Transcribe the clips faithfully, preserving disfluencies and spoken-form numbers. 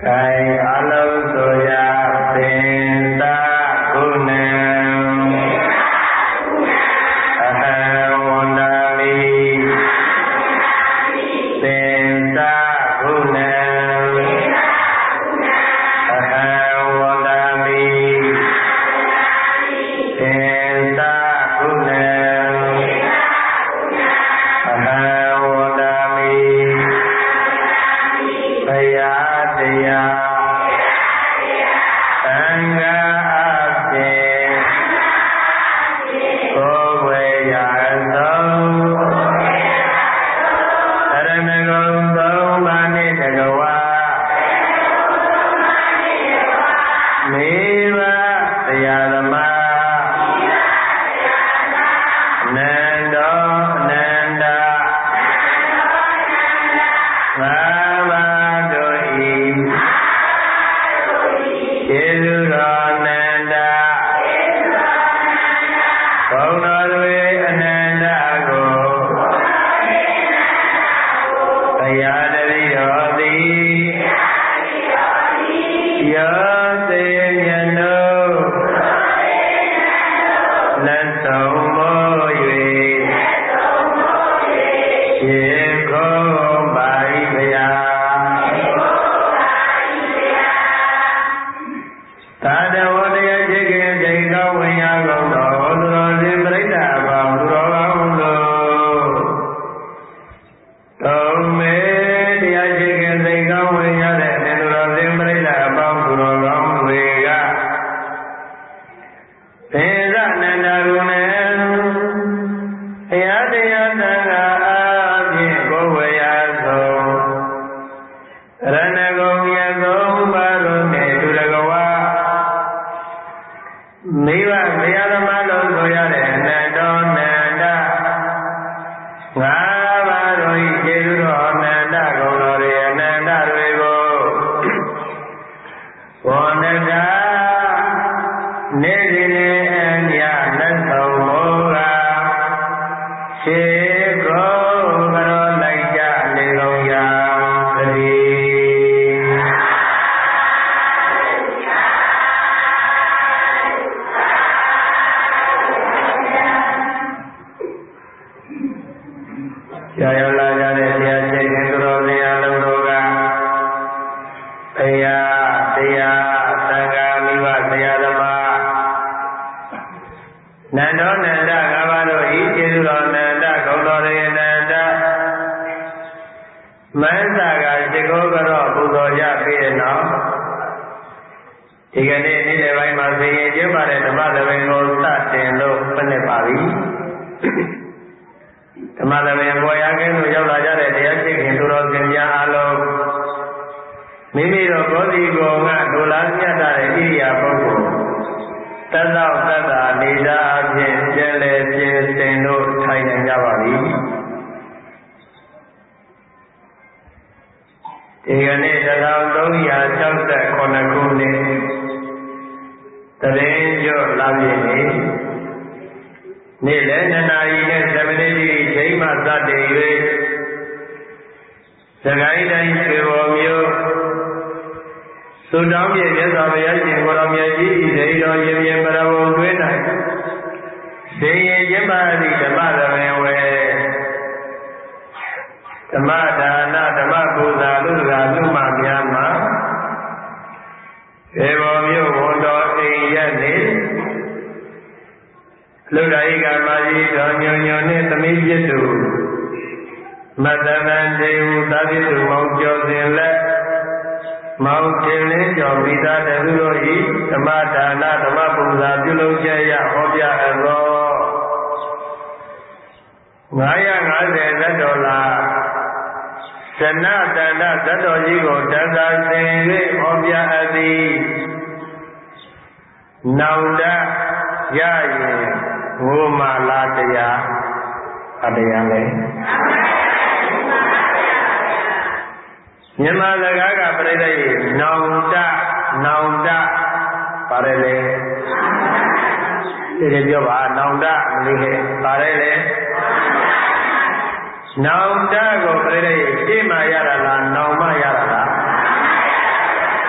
နောင်တကိုပြိဋိရှေ့မှာရတာလားနောင်မှရတာလား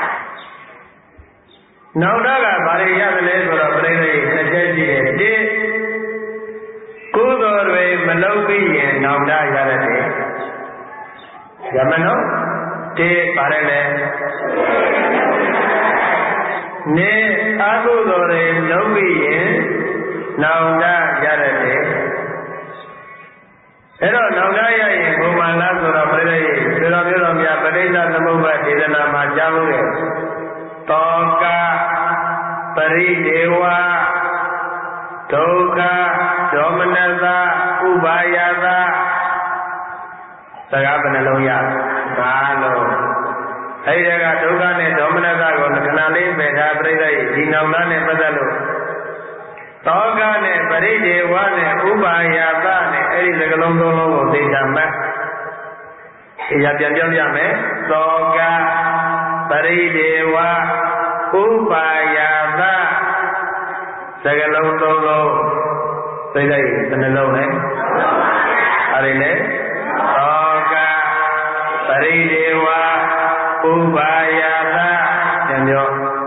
နောင်တကဘာတွေရတယ်လဲဆိုတော့ပြိဿကြီးတစ်ချက်ရှိတယ်တိကုသိုလ်တွေမလုပ်ပြီးရင်နောင်တရရတယ်ရမနောတိပါတယ်လေနေအကုသိုလ်တွေလုပ်ပြီးရင်နောင်တရရတယ်အဲ့တော့နောင်တရရင်ဘုံမာလားဆိုတော့ပြိဿကြီးဆိုတော်ပြောတော်များပဋိစ္စသမုပ္ပါဒေသနာမှာကြားလို့ရတောကပရိဒေဝဒုက္ခဒေါမနတဥပါယသစကားဘယ်နှလုံးရဘာလို့အဲ့ဒီကဒုက္ခနဲ့ဒေါမနတကိုခဏလေးပဲထားပြိဿကြီးဒီနောင်တနဲ့ပတ်သက်လို့တောကနဲ့ပရိဒေဝနဲ့ဥပါယသနဲ့အဲ့ဒီစကလုံးသုံးလုံးကိုသိချမှတ်ဒီရပြန်ပြောပြမယ်တောကပရိဒေဝဥပါယသစကလုံးသုံးလုံးသိလိုက်ဘယ်နှလုံးလဲအဲ့ဒီလေတောကပရိဒေဝဥပါယသပြန်ပြော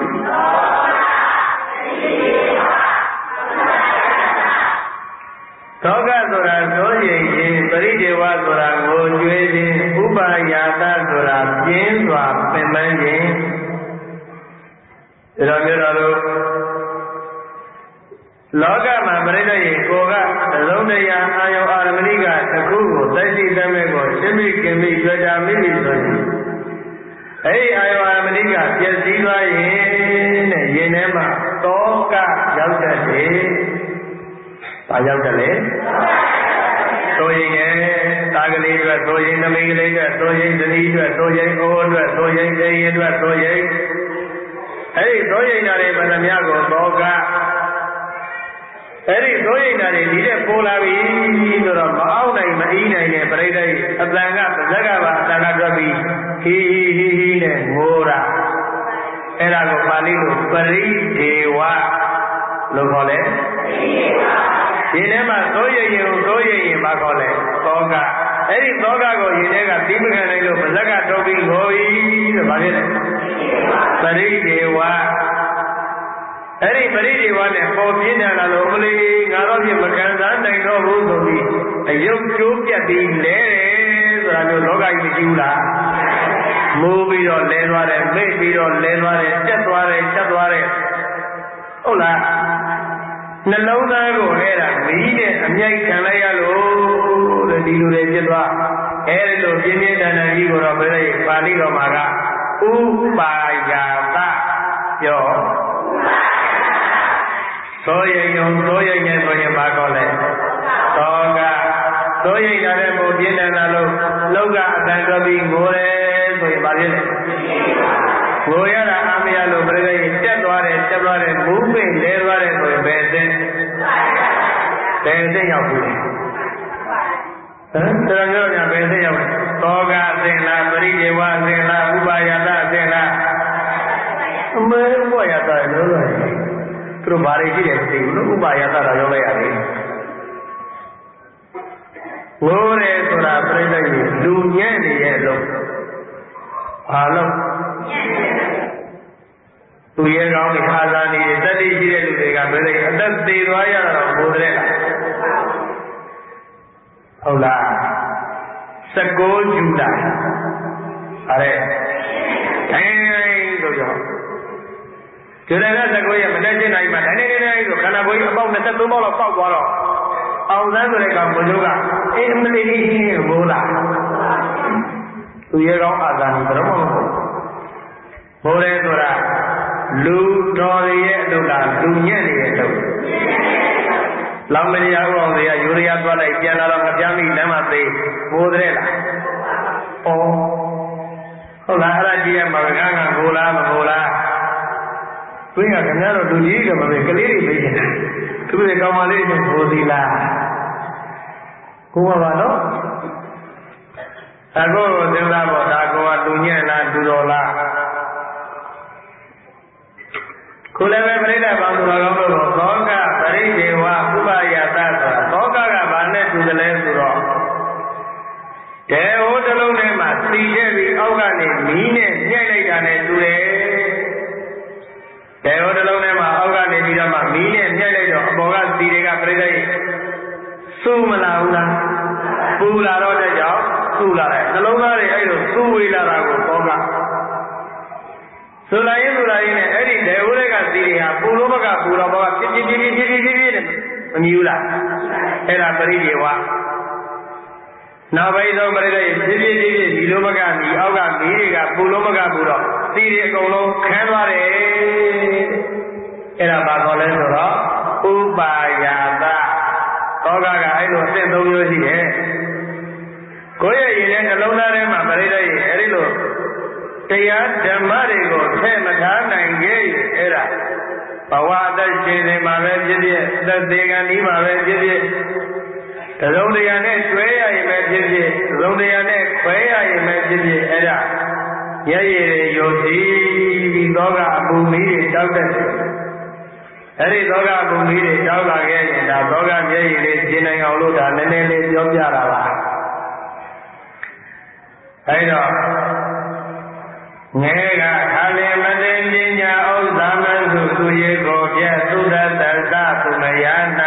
တောကဆိုတာသိုးရင်ရင်ပရိဒေဝဆိုတာငိုကြွေးခြင်းဥပါယသဆိုတာပြင်းစွာပင်ပန်းခြင်းဒါမျိုးတော်လောကမှာပြိဿရေကိုကသလုံးတရားအာယုအာရမဏိကတစ်ခုကိုသိသိတမဲ့ကိုရှင်းပြီးกินပြီးကြွကြမိပြီဆိုရင်အဲ့ဒီအာယုအာရမဏိကပြည့်စည်သွားရင်တဲ့ရင်ထဲမှာတောကရောက်တတ်တယ်။ဘာရောက်တယ်လဲ။သို့ရင်လည်းတာကလေးအတွက်သို့ရင်သမီးကလေးအတွက်သို့ရင်ဇနီးအတွက်သို့ရင်အိုးအတွက်သို့ရင်အိမ်အတွက်သို့ရင်အဲ့ဒီသို့ရင်တွေဗန္ဓမြကိုတောကအဲ့ဒီသိုးရိတ်တာတွေဒီတဲ့ပိုးလာပြီဆိုတော့မအောင်နိုင်မအီးနိုင်တဲ့ပြိဿကြီးအတန်ကပါဇက်ကပါအတန်ကတွက်ပြီးဟီဟီဟီဟီနဲ့ငိုတာအဲ့ဒါကိုပါဠိလိုပရိဒေဝလို့ခေါ်လဲဒီထဲမှာသိုးရိတ်ရင်သိုးရိတ်ရင်မခေါ်လဲသောကအဲ့ဒီသောကကိုရင်ထဲကပြီးမခံနိုင်လို့ပါဇက်ကထုတ်ပြီးငိုပြီဆိုဘာဖြစ်လဲပရိဒေဝအဲ့ဒီပရိဒီဝနဲ့ပေါ်ပြင်းလာလို့မလေးငါတော့ပြမကန်စားနိုင်တော့ဘူးဆိုပြီးအယုတ်ကျိုးပြတ်ပြီးလဲတယ်ဆိုတာမျိုးလောကကြီးမရှိဘူးလားမိုးပြီးတော့လဲသွားတယ်မိတ်ပြီးတော့လဲသွားတယ်တက်သွားတယ်ချက်သွားတယ်ဟုတ်လားနှလုံးသားကိုအဲ့ဒါမီးနဲ့အမြိုက်ခံလိုက်ရလို့တဲ့ဒီလိုတွေဖြစ်သွားအဲ့ဒီလိုပြင်းပြင်းထန်ထန်ကြီးကိုတော့ဘယ်လိုပါဠိတော်မှာကဥပါယသပြောသိုးရိမ်ယုံသိုးရိမ်နဲ့ဆိုရင်ဘာခေါ်လဲတောကသိုးရိမ်တာနဲ့ပုံပြင်းတယ်လို့လောကအတန်တော်ပြီးငိုတယ်ဆိုရင်ဘာဖြစ်လဲငိုရတာအာမရလို့ပြိဿကြီးတက်သွားတယ်တက်သွားတယ်မူးပိတ်လဲသွားတယ်ဆိုရင်ဘယ်အသိဘယ်အသိရောက်ဘူးလဲဟမ်တော်တော်များဘယ်အသိရောက်လဲတောကအသိလားပရိဒေဝအသိလားဥပါယတအသိလားအမေဥပါယတလို့လို့သူတို့ဘာတွေရှိတယ်မသိဘူးလို့ဥပါယသတာရောက်လိုက်ရတယ်ငိုးတယ်ဆိုတာပြိဿကြီးလူညံ့နေရဲ့လို့ဘာလို့သူရဲကောင်းတွေအာဇာနည်တွေတတိရှိတဲ့လူတွေကပြိဿကြီးအသက်သေးသွားရတော့ငိုတယ်လားဟုတ်လားစကောဂျူလာအဲ့တိုင်းလို့ကြောကျိုးတယ်ကသကိုရမတက်ချင်နိုင်မှတိုင်းနေနေနေဆိုခန္ဓာကိုယ်ကြီးအပေါက်၂၃ပေါက်လောက်ပေါက်သွားတော့အောင်သန်းဆိုတဲ့ကောင်ဘုရားကအင်းမလေးကြီးမိုးလာသူရဲကောင်းအာသာနီဘယ်တော့မှမဟုတ်မိုးတယ်ဆိုတာလူတော်ရဲ့အလုပ်လားလူညံ့နေတဲ့အလုပ်လောင်မရအောင်အောင်တွေကယူရီးယားသွားလိုက်ပြန်လာတော့မပြမ်းမိလမ်းမသေးမိုးတယ်လားဩဟုတ်လားအဲ့ဒါကြည့်ရမှာကငါငိုလားမငိုလားဝိညာဉ်ခင်ဗျားတို့လူကြီးကမပဲကလေးတွေသိနေတာသူတွေကောင်းမလေးတွေဘိုးသီလားကိုယ်ကပါနော်အခုသင်္သာပေါ်ဒါကောကလူညံ့လားလူတော်လားကိုယ်လည်းပဲပြိဋ္ဌာန်ပေါင်းသူတော်ကောင်းတို့သောကပရိဒေဝဥပယတဆိုတာသောကကဘာနဲ့တူတယ်လဲဆိုတော့တေဟိုတလုံးထဲမှာစီခဲ့ပြီးအောက်ကနေမီးနဲ့ညှိုက်လိုက်တာနဲ့တူတယ်တေဟမီးနဲ့ညှက်လိုက်တော့အပေါ်ကစီတွေကပြိတ္တိစူးမလာဘူးလားပူလာတော့တဲ့ကြောင့်စူးလာတယ်နှလုံးသားတွေအဲ့လိုစူးဝေးလာတာကိုဘောကဆိုလိုက်ရင်ဆိုလိုက်ရင်အဲ့ဒီဒေဝတွေကစီတွေဟာပူလို့မကပူတော့ဘောကပြပြပြပြပြပြပြနဲ့မမြူးလားအဲ့ဒါပရိဒေဝနောက်ပိုင်းဆုံးပရိဒေပြပြပြပြဒီလိုမကမီအောက်ကမီးတွေကပူလို့မကပူတော့စီတွေအကုန်လုံးခန်းသွားတယ်အဲ့ဒါဘာခေါ်လဲဆိုတော့ဥပါယာတသောကကအဲ့လိုအစစ်သုံးမျိုးရှိတယ်ကိုယ့်ရဲ့ရင်ထဲနှလုံးသားထဲမှာပရိဒေရဲ့အဲ့ဒီလိုတရားဓမ္မတွေကိုထည့်မထားနိုင်ခဲ့ရင်အဲ့ဒါဘဝအသက်ရှင်နေမှာပဲဖြစ်ဖြစ်သက်သေးကံဒီမှာပဲဖြစ်ဖြစ်တစုံတရာနဲ့တွဲရရင်ပဲဖြစ်ဖြစ်တစုံတရာနဲ့ခွဲရရင်ပဲဖြစ်ဖြစ်အဲ့ဒါရရည်တွေယုံကြည်ပြီးသောကအပူမီးတွေတောက်တဲ့အဲ့ဒီသောကအပူမီးတွေတောက်လာခဲ့ရင်ဒါသောကမျက်ရည်လေးရှင်းနိုင်အောင်လို့ဒါနည်းနည်းလေးပြောပြတာပါအဲ့တော့ငဲကခါလင်မသိပညာဥစ္စာမစုသူရေကိုပြသုဒ္ဓတ္တသုမယ၌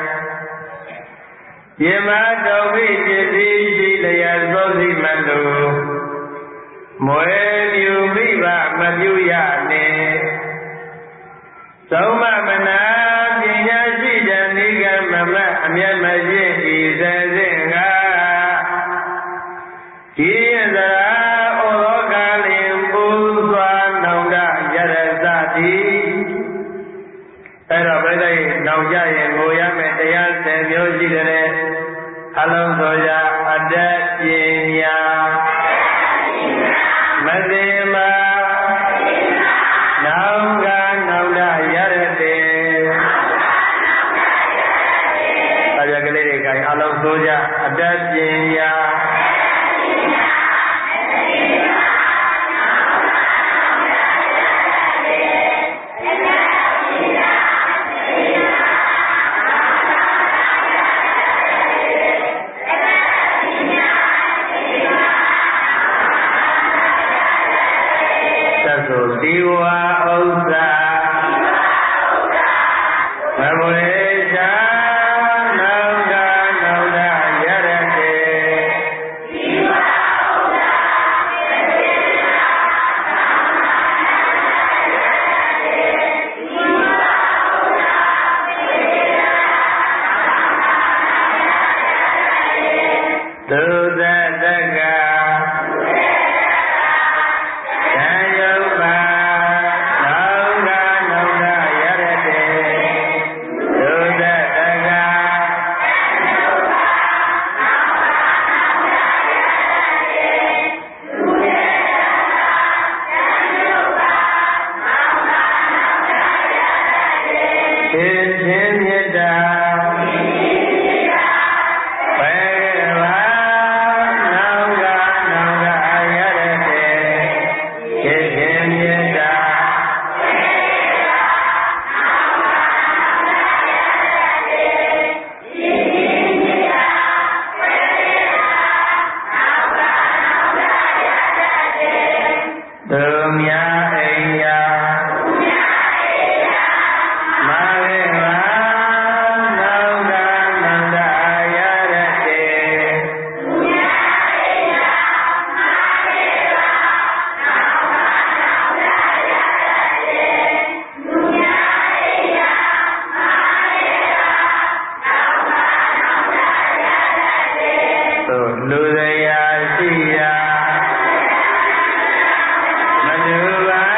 ယေမတော်ဝိပစ္စည်းရှိလျက်သောစီမတုမွေမြူမိဘမပြုရနှင့်သုံးမမနာပညာရှိတဲ့နိဂမမအမျက်မရှိဤစေစဉ်ကဒီယသရာဩလောကလင်ပူစွာနောင်တရရသတိအဲ့တော့ပြိဿရဲ့နောင်ကြရင်ငိုရမယ်တရားဆယ်မျိုးရှိတယ်အလုံးစုံရာအတ္တပညာမသိမနောင်ကနောင်တရရတဲ့တရားကလေးတွေကလည်းအလုံးစုံရာအတ္တပညာဒီဝါဥစ္စာမဝေရှာနောင်ကနောင်တရရတဲ့ဒီဝါဥစ္စာသုဒ္ဓတက္ကလူရရာရှိရာမတူပါ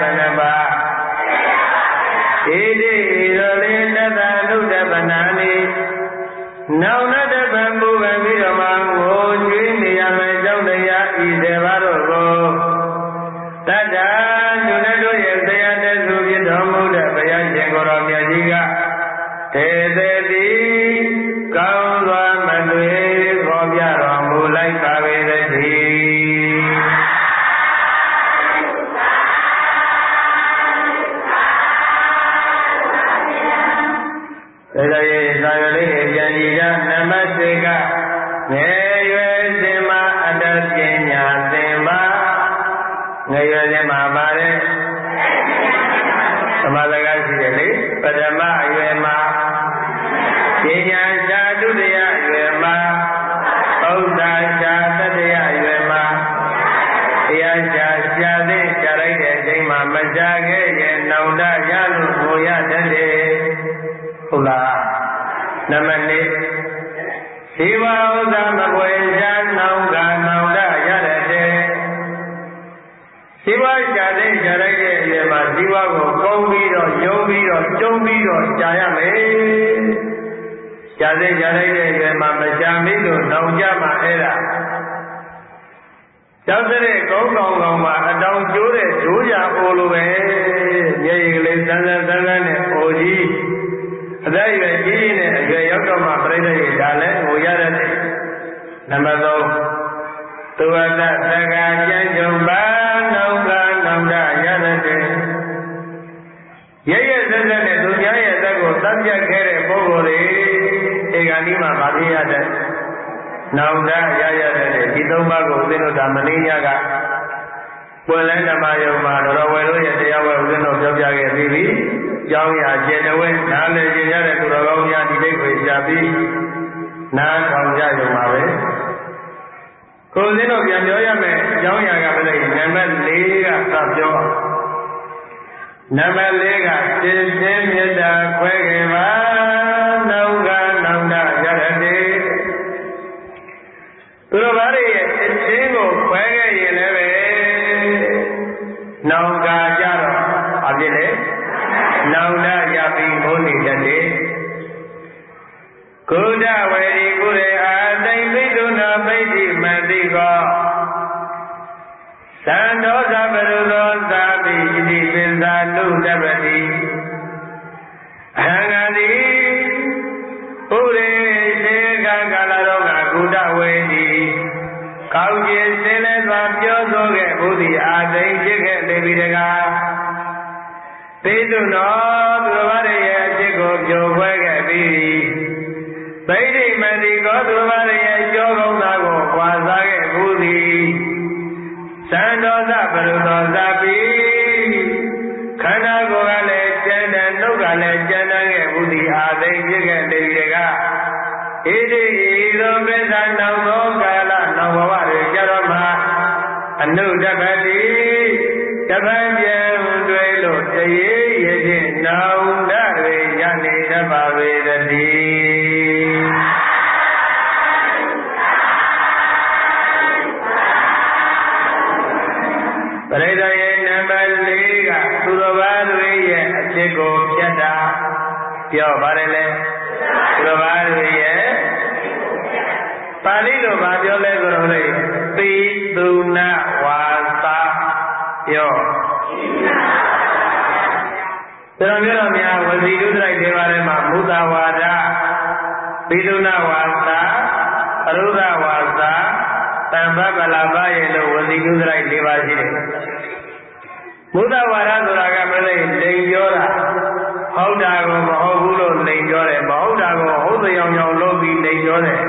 နပါဣတိရောလေတသနုတပနာနိနောင်နတပံမူပံပြီးတော့မှငိုကြွေးနေရမယ်ကြောင့်တရားဤစေပါတို့ကိုတတ္တာသူတို့ရဲ့တရားတဆူဖြစ်တော်မူတဲ့ဘုရားရှင်ကိုယ်တော်မြတ်ကြီးကတေသေတိကောင်းစွာမသွေခေါ်ပြတော်မူလိုက်ပါပေသတည်းဒါကြရဲ့သာယလေးပြန်ကြည့်ကြနမစေကငယ်ရွယ်စဉ်မှာအတ္တပညာသင်ပါငယ်ရွယ်စဉ်မှာပါတယ်သမစကားရှိတယ်လေပထမအရွယ်မှာပညာရှာဒုတိယအရွယ်မှာဥဒ္ဒါရှာတတိယအရွယ်မှာတရားရှာရှာသိရှာလိုက်တဲ့အချိန်မှာမရှာခဲ့ရဲ့နောင်တရလို့ငိုရတတ်တယ်ဟုတ်လားနံပါတ်၄ဇီဝဥဒ္ဒါမကွယ်ရှာနောင်ကနောင်တရတတ်တယ်ဇီဝရှာသိရှာလိုက်တဲ့အရွယ်မှာဇီဝကိုကုန်းပြီးတော့ယုံပြီးတော့ကျုံပြီးတော့ရှာရမယ်ရှာသိရှာလိုက်တဲ့အရွယ်မှာမရှာမိလို့နောင်ကြမှာအဲ့ဒါကျောက်တဲ့ကုန်းကောင်ကောင်မှာအတောင်ကျိုးတဲ့ဒိုးကြအိုလိုပဲမျက်ရည်ကလေးစမ်းစမ်းစမ်းစမ်းနဲ့အိုကြီးအသက်အရွယ်ကြီးနဲ့အရွယ်ရောက်တော့မှပြိဋ္ဌာရဲ့ဒါလည်းငိုရတဲ့နံပါတ်၃သူဝတ္တသက္ကာကျမ်းကြုံပါနောင်ကနောင်တရတဲ့ရရဆက်ဆက်နဲ့သူများရဲ့သက်ကိုသတ်ပြတ်ခဲ့တဲ့ပုဂ္ဂိုလ်တွေဧကဏီမှာဗာဖြစ်ရတဲ့နောင်တရရတဲ့ဒီသုံးပါးကိုဦးဇင်းတို့ဒါမင်းညကပွင့်လန်းဓမ္မယုံမှာတော်ဝယ်လို့ရဲ့တရားဝယ်ဦးဇင်းတို့ပြောပြခဲ့ပြီးပြီ။ကြောင်းရာကျေတဝဲနားလည်ကြရတဲ့သူတော်ကောင်းများဒီလိပ်ကိုရှာပြီးနားထောင်ကြရုံပါပဲ။ကိုယ်စင်းတို့ပြန်ပြောရမယ်အကြောင်းအရာကဘယ်လိုနံပါတ်၄ကစပြောနံပါတ်၄ကစိတ်စင်းမေတ္တာခွဲခင်ပါနောင်ကနောင်တရတဲ့သူတော်ဘာတွေရဲ့စိတ်စင်းကိုခွဲခဲ့ရင်လည်းပဲနောင်ကကြတော့အဖြစ်လေနောင်တရပြီးဘုန်းနေတတ်တယ်ကုဒဝေဒီကုရေအာသိမ့်ပိတုနာပိဋိမတိကောသံသောသပရုသောသာပိဣတိပင်သာနုတပတိအဟံဂတိဥရေသေကကာလတော်ကကုဒဝေဒီကောင်းကျင်စင်လဲစွာပြောဆိုခဲ့ဘုဒ္ဓအာသိမ့်ဖြစ်ခဲ့လေပြီတကားပိတုနောသူတော်ဘာရဲ့အဖြစ်ကိုပြောခွဲခဲ့ပြီးဗိဓိမတိကောသူတော်ဘာရဲ့ကြောကောင်းသားကိုကွာစားခဲ့ဘူးသည်သံတော်သပရုသောသပိခန္ဓာကိုယ်ကလည်းကျန်တဲ့နှုတ်ကလည်းကျန်တဲ့ခဲ့ဘူးသည်အာသိမ့်ဖြစ်ခဲ့လေပြီတကားဣတိဤသောပိဿာနောင်သောကာလနောင်ဘဝတွေကြတော့မှအနုတပတိတပံပြန်တွေ့လို့တရေရခြင်းနောင်တတွေရနေတတ်ပါပေတည်းပရိသတ်ရဲ့နံပါတ်၄ကသူတော်ဘာတွေရဲ့အဖြစ်ကိုဖြတ်တာပြောပါတယ်လေသူတော်ဘာတွေရဲ့ပါဠိလိုဘာပြောလဲဆိုတော့လေပိသုဏဝါစာပြောတော်မျိုးတော်များဝစီတုဒ္ဒရိုက်တွေပါတယ်မှာမုသဝါဒပိသုဏဝါစာအရုဒဝါစာတမ္ပပလာပရဲ့လို့ဝစီတုဒ္ဒရိုက်တွေပါရှိတယ်မုသဝါဒဆိုတာကမလဲလိန်ပြောတာဟုတ်တာကိုမဟုတ်ဘူးလို့လိန်ပြောတယ်မဟုတ်တာကိုဟုတ်တဲ့အောင်အောင်လုပ်ပြီးလိန်ပြောတယ်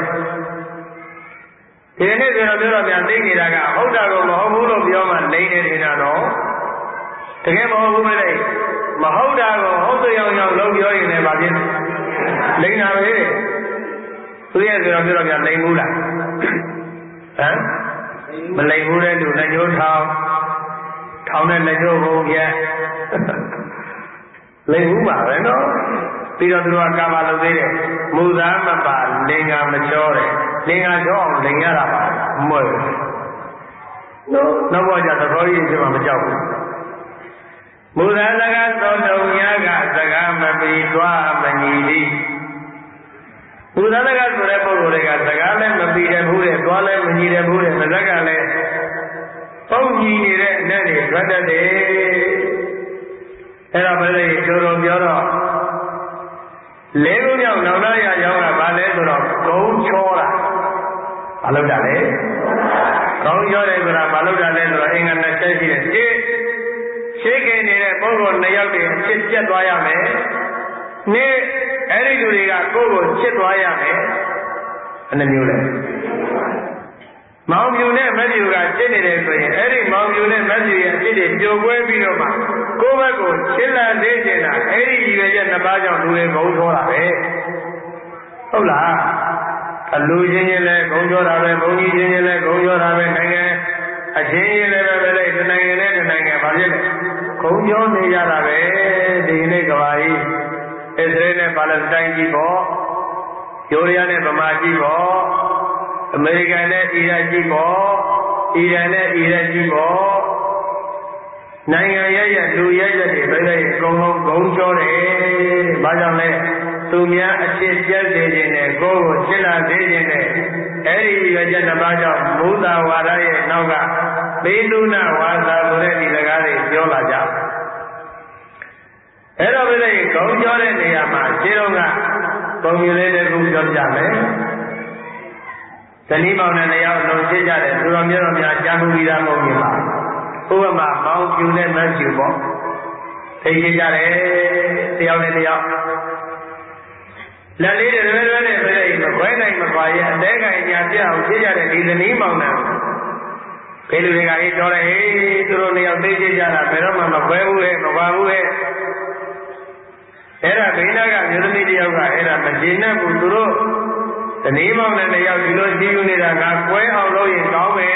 ဒီနေ့ဆိုတော့ပြောတော့ပြန်သိနေတာကဟုတ်တာကိုမဟုတ်ဘူးလို့ပြောမှလိန်နေနေတာတော့တကယ်မဟုတ်ဘူးမလဲမဟုတ်တာကိုဟုတ်တဲ့အောင်အောင်လုပ်ပြောရင်လည်းဘာဖြစ်လိန်တာပဲသူရဲ့ဆိုတော့ပြောတော့ပြန်လိန်ဘူးလားဟမ်မလိန်ဘူးတဲ့လူလက်ညှိုးထောင်းထောင်းတဲ့လက်ညှိုးဘုံပြလိန်ဘူးပါပဲနော်ပြီးတော့သူတို့ကကာမလုပ်သေးတယ်မူသားမပါလင်္ကာမချောတယ်လင်္ကာချောအောင်လင်ရတာပါမဟုတ်ဘူးနော်နောက်ဘဝကျသဘောကြီးဖြစ်မှမကြောက်ဘူးမူသာစကားသောတုံညာကစကားမပြီးသွားမညီသည်မူသာစကားဆိုတဲ့ပုဂ္ဂိုလ်တွေကစကားလည်းမပြီးတဲ့ဘူးတဲ့သွားလည်းမညီတဲ့ဘူးတဲ့စကားကလည်းပုံညီနေတဲ့အနဲ့တွေထွက်တတ်တယ်အဲ့တော့ဘယ်လိုပြောတော့ပြောတော့လေးခုမြောက်နောက်လာရရောက်တာဘာလဲဆိုတော့ဂုံချောတာဘာလို့တာလဲဂုံချောတယ်ဆိုတာဘာလို့တာလဲဆိုတော့အင်္ဂါနှစ်ချက်ရှိတယ်ရှင်းရှင်းခင်နေတဲ့ပုဂ္ဂိုလ်နှစ်ယောက်တည်းအဖြစ်ပြတ်သွားရမယ်နေ့အဲ့ဒီလူတွေကကိုယ့်ကိုချစ်သွားရမယ်ဘယ်နှမျိုးလဲမောင်ပြူနဲ့မက်ပြူကချစ်နေတယ်ဆိုရင်အဲ့ဒီမောင်ပြူနဲ့မက်ပြူရဲ့အဖြစ်တွေပြိုကွဲပြီးတော့မှကိုယ့်ဘက်ကိုချစ်လာသေးချင်တာအဲ့ဒီကြီးပဲကျနှစ်ပါးကြောင့်လူတွေဂုံချောတာပဲဟုတ်လားအလူချင်းချင်းလည်းဂုံချောတာပဲဘုံကြီးချင်းချင်းလည်းဂုံချောတာပဲနိုင်ငံအချင်းချင်းလည်းပဲပဲလေဒီနိုင်ငံနဲ့ဒီနိုင်ငံဘာဖြစ်လဲဂုံချောနေကြတာပဲဒီနေ့ကဘာကြီးအစ္စရေးနဲ့ပါလက်စတိုင်းကြီးပေါ့ယူရီးယားနဲ့ဗမာကြီးပေါ့အမေရိကန်နဲ့အီရတ်ကြီးပေါ့အီရန်နဲ့အီရတ်ကြီးပေါ့နိုင်ငံရဲ့ရလူရဲ့ရတွေပဲလေအကုန်လုံးဂုံချောတယ်တဲ့ဘာကြောင့်လဲသူများအဖြစ်ပြတ်စေခြင်းနဲ့ကိုယ်ကိုချစ်လာစေခြင်းနဲ့အဲ့ဒီရကြတစ်ပါးကြောင့်ဘုဒ္ဓဝါဒရဲ့နောက်ကဘေလုနာဝါစာဆိုတဲ့ဒီစကားတွေပြောလာကြအဲ့တော့ပဲလေဂုံချောတဲ့နေရာမှာခြေတော်ကပုံမြင်လေးတစ်ခုပြောပြမယ်တဏှိမောင်နဲ့နေရာလုံးရှင်းကြတယ်သူတော်မျိုးတော်များကြားမှုပြီးသားပုံမြင်ပါဥပမာမောင်ကျူနဲ့မန်းကျူပေါ့သိရှင်းကြတယ်တယောက်နဲ့တယောက်လက်လေးတွေလွယ်လွယ်နဲ့ပြည့်မခွဲနိုင်မခွာရဲ့အသေးကင်ညာပြအောင်ရှင်းကြတဲ့ဒီတဏှိမောင်နဲ့ဘယ်လူတွေကအေးတော်တယ်ဟေးသူတို့နေရာသိရှင်းကြတာဘယ်တော့မှမခွဲဘူးဟဲ့မခွာဘူးဟဲ့အဲ့ဒါဘိနာကမျိုးသမီးတယောက်ကအဲ့ဒါမကျေနပ်ဘူးသူတို့တဏှိမောင်နဲ့တယောက်ဒီလိုရှိယူနေတာငါကွဲအောင်လုပ်ရင်ကောင်းမယ်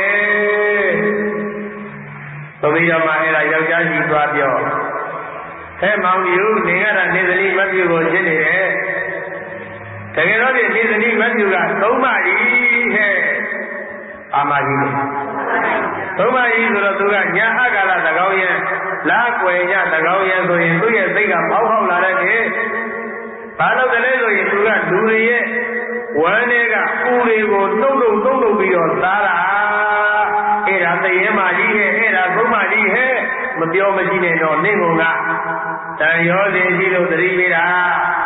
ဆိုပြီးတော့မှအဲ့ဒါယောက်ျားကြီးသွားပြောဟဲ့မောင်ကြီးနေရတာနေသတိမတ်ပြူကိုရှင်းနေတယ်တကယ်တော့ဒီနေသတိမတ်ပြူကသုံးမကြီးဟဲ့အာမကြီးလို့သုံးမကြီးဆိုတော့သူကညာအကာလသကောင်းရဲ့လားကွယ်ညသကောင်းရဲ့ဆိုရင်သူ့ရဲ့စိတ်ကပေါက်ပေါက်လာတဲ့ခေဘာလို့ကလေးဆိုရင်သူကလူတွေရဲ့ဝမ်းတွေကဦးတွေကိုနှုတ်နှုတ်နှုတ်နှုတ်ပြီးတော့သားတာအဲ့ဒါသရင်မကြီးဟဲ့အဲ့ဒါသုံးမကြီးဟဲ့မပြောမရှိနဲ့တော့နေကုန်ကတန်ရောစင်ကြီးလို့သတိပေးတာ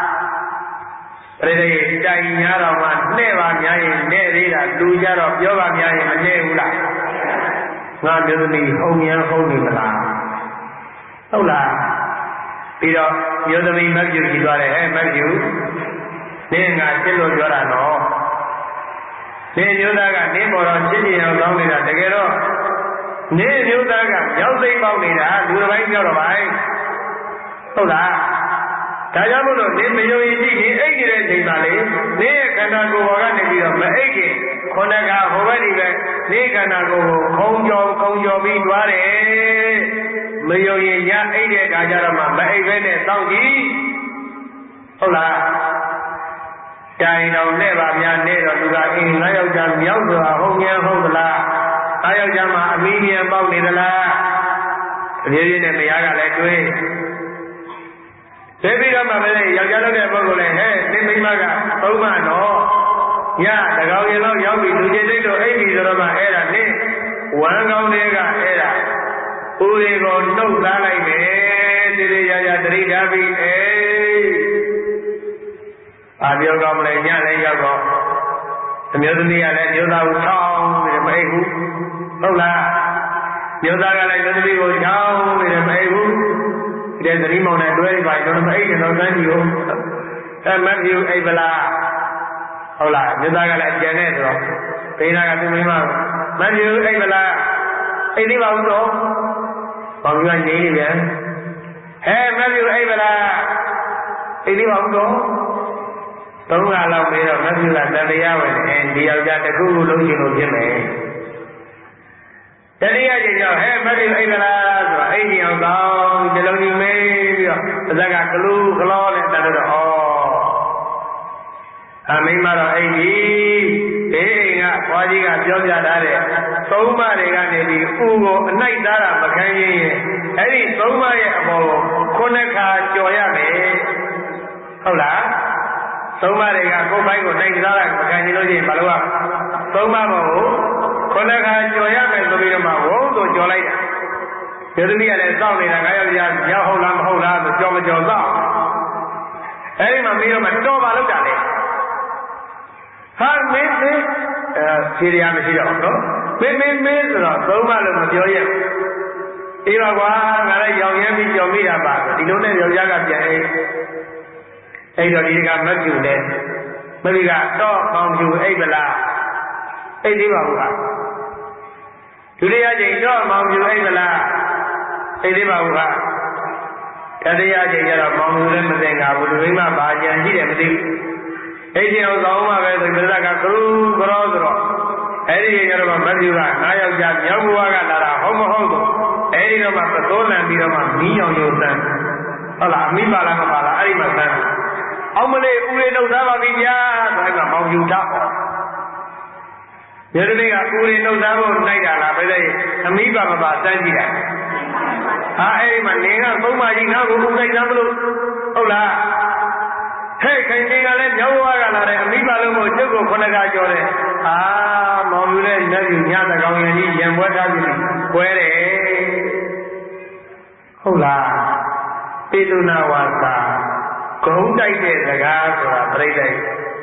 ပြိတ္တိတိုင်ညာတော်မှာနှဲ့ပါများရင်နဲ့သေးတာလူကြတော့ပြောပါများရင်မနှဲ့ဘူးလားငါမျိုးသမီးဟုံမြန်ဟုတ်နေမလားဟုတ်လားပြီးတော့မျိုးသမီးမက်ပြူကြည့်သွားတယ်ဟဲ့မက်ပြူနေငါစစ်လို့ပြောတာနော်နေမျိုးသားကနေပေါ်တော့ချစ်ချင်အောင်ကောင်းနေတာတကယ်တော့နေမျိုးသားကရောက်သိမ့်ပေါက်နေတာလူတစ်ပိုင်းပြောတော့ပါဟုတ်လားဒါကြောင့်မို့လို့နေမယုံကြည်ရင်အိတ်နေတဲ့ချိန်ပါလေနေရဲ့ခန္ဓာကိုယ်ပေါ်ကနေပြီးတော့မအိတ်ခင်ခုနကဟိုဘက်ဒီဘက်နေခန္ဓာကိုယ်ကိုခုံကြော်ခုံကြော်ပြီးသွားတယ်မယုံရင်ညအိတ်တဲ့အခါကျတော့မှမအိတ်ပဲနဲ့တောင်းကြည့်ဟုတ်လားတိုင်တော်နဲ့ပါများနဲ့တော့သူကအင်းငါယောက်ျားမြောက်ဆိုတာဟုတ်ညာဟုတ်သလားငါယောက်ျားမှာအမီးမြန်ပေါက်နေသလားတပြေးပြေးနဲ့မယားကလည်းတွေးသိပြီးတော့မှလည်းယောက်ျားလုပ်တဲ့ပုဂ္ဂိုလ်လည်းဟဲ့သိမိမကသုံးမတော့ညတကောင်ရင်တော့ရောက်ပြီလူချင်းတိတ်တော့အိပ်ပြီဆိုတော့မှအဲ့ဒါနဲ့ဝမ်းကောင်းတွေကအဲ့ဒါဦးတွေကိုနှုတ်သားလိုက်မယ်တိတိယယသတိထားပြီးအေးအာပြောကောင်းမလဲညလည်းရောက်တော့အမျိုးသမီးကလည်းမျိုးသားကိုချောင်းပြီးမအိပ်ဘူးဟုတ်လားမျိုးသားကလည်းမျိုးသမီးကိုချောင်းပြီးမအိပ်ဘူးဒီသတိမောင်နဲ့တွဲပြီးပါတော့မအိပ်တော့စမ်းကြည့်ဦးအဲမက်ပြူအိပ်ပလားဟုတ်လားမျိုးသားကလည်းအကျန်နဲ့ဆိုတော့ဘိနာကသူမိမမက်ပြူအိပ်ပလားအိပ်သေးပါဦးတော့ဘောင်ကြီးကနေနေပြန်ဟဲ့မက်ပြူအိပ်ပလားအိပ်သေးပါဦးတော့သုံးခါလောက်ပြီးတော့မက်ပြူကတန်တရားဝင်တယ်ဒီယောက်ျားတစ်ခုခုလုံးချင်လို့ဖြစ်မယ်တတိယကြိမ်ကျတော့ဟဲ့မက်ပြူအိပ်ပလားဆိုတော့အိပ်ကြည့်အောင်ကောင်းဒီလုံးကြီးမေးပြီးတော့ပါဇက်ကကလူးကလောနဲ့တတ်တော့ဩအမိမတော့အိမ်ဒီဘေးအိမ်ကဘွားကြီးကပြောပြထားတဲ့သုံးမတွေကနေပြီးဥကိုအနိုင်သားတာမခံရင်အဲ့ဒီသုံးမရဲ့အပေါ်ကိုခုနှစ်ခါကြော်ရမယ်ဟုတ်လားသုံးမတွေကကိုယ်ပိုင်းကိုနိုင်သားတာမခံရင်လို့ရှိရင်ဘာလို့ကသုံးမဘောကိုခုနှစ်ခါကြော်ရမယ်ဆိုပြီးတော့မှဝုန်းဆိုကြော်လိုက်တာဒီသမီးကလည်းစောင့်နေတာငါယောက်ျားရောက်ဟုတ်လားမဟုတ်လားဆိုကြော်မကြော်စောင့်အဲ့ဒီမှာမင်းတို့မတော်ပါလို့တာလေဟာမင်းမင်းအဲဖြေရမရှိတော့ဘူးနော်မင်းမင်းမင်းဆိုတော့သုံးမလို့မပြောရဘူးအေးပါကွာငါလည်းရောင်ရဲပြီးကြော်မိတာပါဒီလိုနဲ့ယောက်ျားကပြန်အိတ်အဲ့တော့ဒီကမတ်ကျူနဲ့မဒီကတော့ပေါင်းကျူအိတ်ပလားအိတ်သေးပါဘူးကဒုတိယချိန်တော့ပေါင်းကျူအိတ်ပလားအိတ်သေးပါဘူးကတတိယချိန်ကျတော့ပေါင်းကျူလည်းမသိငါဘူးလူမိမဘာကြံရှိတယ်မသိဘူးအိတ်ချင်းအောင်ကောင်းမှပဲဆိုပြဿကကရူကရောဆိုတော့အဲ့ဒီကျတော့မတ်ကျူကငါယောက်ျားမြောက်ဘဝကလာတာဟုတ်မဟုတ်တော့အဲ့ဒီတော့မှသတိုးလန်ပြီးတော့မှမီးရောင်ရုံစမ်းဟုတ်လားအမိပါလားမပါလားအဲ့ဒီမှာစမ်းအောင်မလေးဦးလေးနှုတ်သားပါပြီဗျာဆိုတော့မောင်ယူတာဒီလိုလေးကဦးလေးနှုတ်သားဖို့နိုင်တာလားပဲလေအမိပါမပါစမ်းကြည့်တာဟာအဲ့ဒီမှာနေကသုံးပါးကြီးနောက်ကိုဦးနိုင်သားမလို့ဟုတ်လားဟဲ့ခိုင်ချင်းကလည်းမြောက်ဘဝကလာတယ်အမိပါလို့မို့ကျုပ်ကိုခုနကကြော်တယ်အာမောင်ယူတဲ့လက်ယူညသကောင်ရင်ကြီးရံပွဲထားပြီပွဲတယ်ဟုတ်လားပေတုနာဝါစာဂုံတိုက်တဲ့စကားဆိုတာပြိဋ္ဌိဘယ်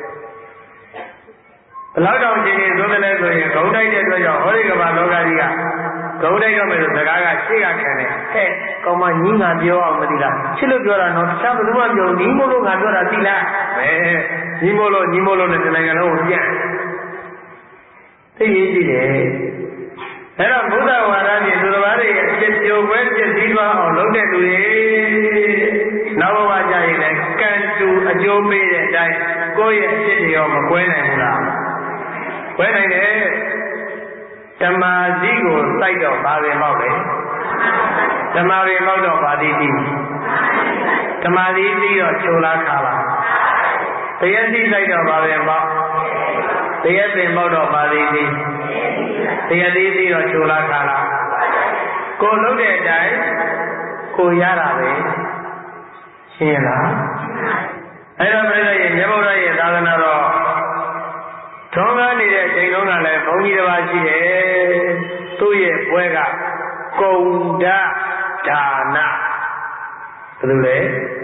လောက်တောင်ရှင်နေဆိုတယ်လဲဆိုရင်ဂုံတိုက်တဲ့အတွက်ကြောင့်ဟောဒီကမ္ဘာလောကကြီးကဂုံတိုက်တော့မယ်ဆိုစကားကရှေ့ကခံတယ်ဟဲ့ကောင်မညီငါပြောအောင်မသိလားချစ်လို့ပြောတာတော့တခြားဘယ်သူမှပြောညီမို့လို့ငါပြောတာသိလားပဲညီမို့လို့ညီမို့လို့နဲ့ဒီနိုင်ငံလုံးကိုပြန်သိရေးကြည့်တယ်အဲ့တော့ဘုရားဝါဒပြင်သူတော်ဘာတွေအဖြစ်ပြိုပွဲပြည့်စည်သွားအောင်လုပ်တဲ့လူတွေနောက်ဘဝကြရင်လည်းကံတူအကျိုးပေးတဲ့အတိုင်းကိုယ့်ရဲ့အဖြစ်တွေရောမကွဲနိုင်ဘူးလားကွဲနိုင်တယ်ဓမ္မာစည်းကိုစိုက်တော့ဘာပင်မောက်လဲဓမ္မာပင်မောက်တော့ဘာတိတိဓမ္မာစည်းစည်းတော့ချိုလားခါလားတရားစည်းစိုက်တော့ဘာပင်မောက်တရားပင်မောက်တော့ဘာတိတိတရားသေးသေးတော့ချိုလားခါလားကိုလုံးတဲ့အတိုင်းကိုရတာပဲရှင်းလားအဲ့တော့ပြိဿရဲ့မြတ်ဗုဒ္ဓရဲ့သာသနာတော်ထုံးကားနေတဲ့အချိန်တုန်းကလည်းဘုန်းကြီးတစ်ပါးရှိတယ်သူ့ရဲ့ပွဲကကုံဒဒါနဘယ်လိုလဲ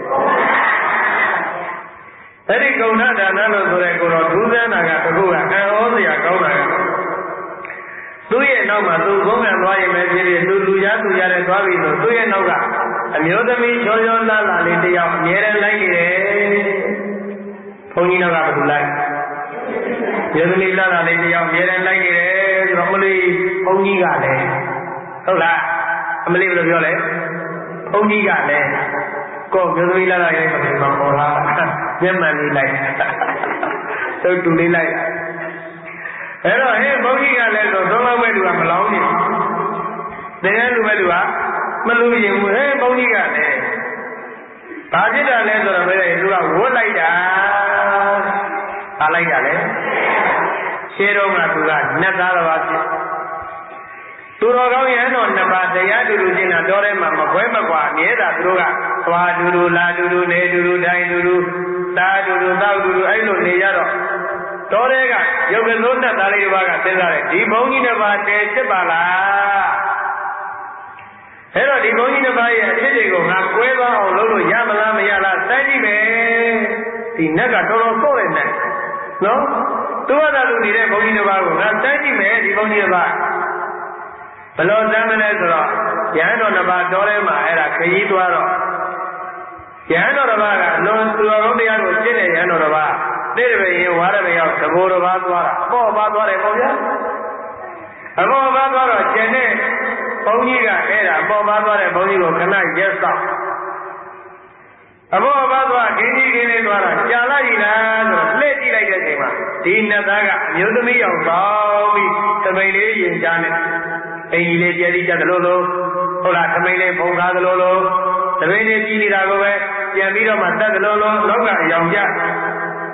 အဲ့ဒီကုံဒဒါနလို့ဆိုတဲ့ကိုတော့ဒုသနာကတခုကအံ့ဩစရာကောင်းတာကသူ့ရဲ့နောက်မှာသူကုန်းကသွားရင်ပဲဖြစ်ဖြစ်သူလူရသူရတဲ့သွားပြီဆိုသူ့ရဲ့နောက်ကအမျိုးသမီးချောချောလှလှလေးတယောက်အမြဲတမ်းလိုက်နေတယ်ဘုန်းကြီးနောက်ကဘယ်လိုလိုက်မျိုးသမီးလှလှလေးတယောက်အမြဲတမ်းလိုက်နေတယ်ဆိုတော့အမလေးဘုန်းကြီးကလည်းဟုတ်လားအမလေးဘယ်လိုပြောလဲဘုန်းကြီးကလည်းကိုမျိုးသမီးလှလှလေးမဖြစ်မှာပေါ်လာမျက်မှန်လေးလိုက်သူတူလေးလိုက်အဲ့တော့ဟဲ့ဘုန်းကြီးကလည်းဆိုသုံးလောက်ပဲလူကမလောင်းနေတရားလူပဲလူကမလူရင်ဘူးဟဲ့ဘုန်းကြီးကလည်းဘာဖြစ်တာလဲဆိုတော့ပဲလူကဝတ်လိုက်တာအားလိုက်တာလေရှင်းတော့ကသူကနတ်သားတစ်ပါးဖြစ်သူတော်ကောင်းရဟန်းတော်နှစ်ပါးတရားတူတူချင်းတာပြောထဲမှာမခွဲမကွာအမြဲတာသူတို့ကသွားတူတူလာတူတူနေတူတူတိုင်းတူတူသားတူတူတောက်တူတူအဲ့လိုနေရတော့တော်တဲ့ကရုပ်ကလုံးနဲ့သားလေးတစ်ပါးကစဉ်းစားတယ်ဒီဘုန်းကြီးတစ်ပါးတည်ဖြစ်ပါလားအဲ့တော့ဒီဘုန်းကြီးတစ်ပါးရဲ့အဖြစ်တွေကိုငါကွဲသွားအောင်လုပ်လို့ရမလားမရလားစမ်းကြည့်မယ်ဒီနတ်ကတော်တော်ဆို့တဲ့နတ်နော်သူကသာလူနေတဲ့ဘုန်းကြီးတစ်ပါးကိုငါစမ်းကြည့်မယ်ဒီဘုန်းကြီးတစ်ပါးဘယ်လိုစမ်းမလဲဆိုတော့ရဟန်းတော်တစ်ပါးတော်ထဲမှာအဲ့ဒါခရီးသွားတော့ရဟန်းတော်တစ်ပါးကလွန်သူတော်ကောင်းတရားကိုရှင်းတဲ့ရဟန်းတော်တစ်ပါးတိရပင်ဝါရပင်ရောက်သဘောတော်ပါသွားတာအပေါ်ပါသွားတယ်ပေါ့ဗျာအပေါ်ပါသွားတော့ကျန်တဲ့ဘုန်းကြီးကအဲ့ဒါအပေါ်ပါသွားတဲ့ဘုန်းကြီးကိုခဏရက်ဆောင်အပေါ်ပါသွားခင်းကြီးခင်းလေးသွားတာကြာလိုက်ပြီလားဆိုတော့လှည့်ကြည့်လိုက်တဲ့အချိန်မှာဒီနတ်သားကအမျိုးသမီးရောက်တော့ပြီးသမိန်လေးရင်ချားနေအင်ကြီးလေးကျဲပြီးကြတယ်လို့လို့ဟုတ်လားသမိန်လေးဖုံကားတယ်လို့လို့သမိန်လေးကြီးနေတာကိုပဲပြန်ပြီးတော့မှတတ်တယ်လို့လို့လောကအယောင်ပြ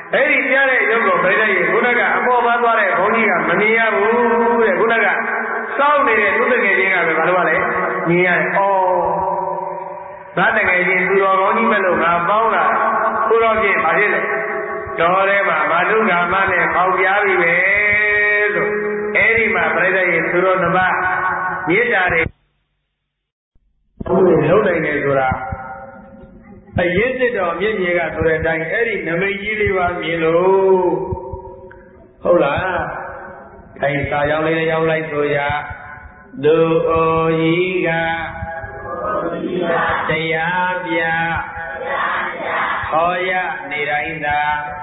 အဲ့ဒီပြတဲ့ရုပ်ကိုပြိဿရေခုနကအပေါ်မှာသွားတဲ့ဘုန်းကြီးကမမြင်ရဘူးတဲ့ခုနကစောင့်နေတဲ့သူတကယ်ချင်းကပဲဘာလို့လဲမြင်ရတယ်။အော်ငါတကယ်ချင်းသူတော်ကောင်းကြီးမဲ့လို့ငါပေါင်းလာသူတော်ဖြင့်ဘာဖြစ်လဲတော်ထဲမှာမာတုကာမနဲ့ပေါက်ပြားပြီပဲဆိုအဲ့ဒီမှာပြိဿရေသူတော်တစ်ပါးမေတ္တာတွေလုံးနိုင်တယ်ဆိုတာအရေးစစ်တော်မြင့်မြေကဆိုတဲ့အတိုင်းအဲ့ဒီနမိတ်ကြီးလေးပါမြင်လို့ဟုတ်လားခိုင်စာရောက်လေးရောက်လိုက်ဆိုရသူအိုကြီးကတရားပြဟောရနေတိုင်းသာ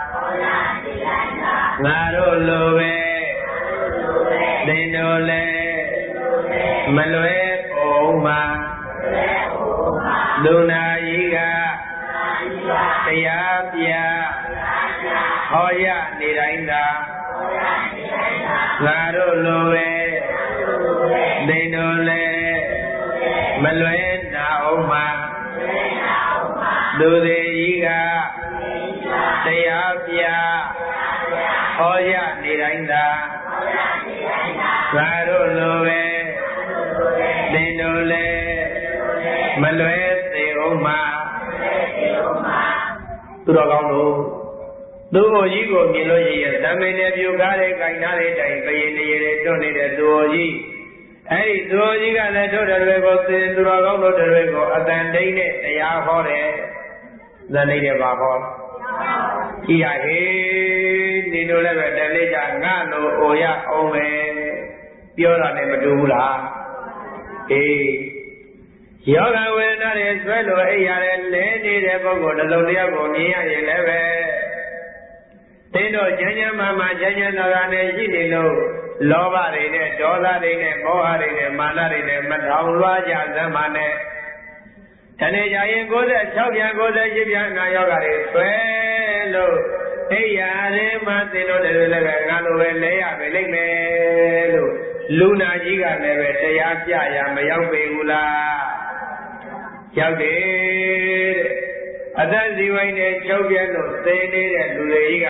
ငါတို့လိုပဲသင်တို့လည်းမလွဲအောင်မှာလူနာကြီးကတရားပြဟောရနေတိုင်းသာငါတို့လိုပဲသင်တို့လည်းမလွဲနာအောင်မှာလူသေးကြီးကတရားပြဟောရနေတိုင်းသာငါတို့လိုပဲသင်တို့လည်းမလွဲသေးအောင်မှာသူတော်ကောင်းတို့သူ့ကိုကြီးကိုမြင်လို့ရရဲ့ဓမ္မေနဲ့ပြုကားတဲ့ခိုင်ထားတဲ့တိုင်ပရင်နေရတဲ့တွန့်နေတဲ့သူတော်ကြီးအဲ့ဒီသူတော်ကြီးကလည်းတို့တွေကိုသင်သူတော်ကောင်းတို့တွေကိုအတန်တိန်နဲ့တရားဟောတယ်သန်နေတဲ့ဘာဟောကြည်ရဟေးနေတို့လည်းပဲတလေးကြငါလိုအိုရအောင်ပဲပြောတာနဲ့မတူဘူးလားအေးယောဂဝေဒနာတွေဆွဲလို့အိပ်ရတဲ့လဲနေတဲ့ပုဂ္ဂိုလ်တစ်စုံတစ်ယောက်ကိုမြင်ရရင်လည်းပဲသင်တို့ချမ်းချမ်းမာမာချမ်းချမ်းသာသာနဲ့ရှိနေလို့လောဘတွေနဲ့ဒေါသတွေနဲ့မောဟတွေနဲ့မာနတွေနဲ့မထောင်လွှားကြစမ်းပါနဲ့တနေ့ကျရင်ကိုယ်ဆက်၆ပြန်ကိုယ်ဆက်၈ပြန်နာယောဂတွေဆွဲလို့အိပ်ရတဲ့မှာသင်တို့လည်းလည်းပဲငါလိုပဲလဲရပဲလိမ့်မယ်လို့လူနာကြီးကလည်းပဲတရားပြရမရောက်ပေဘူးလားရောက်တယ်တဲ့အသက်ဇီဝိုင်းနဲ့ချုပ်ပြဲလို့သိနေတဲ့လူတွေကြီးက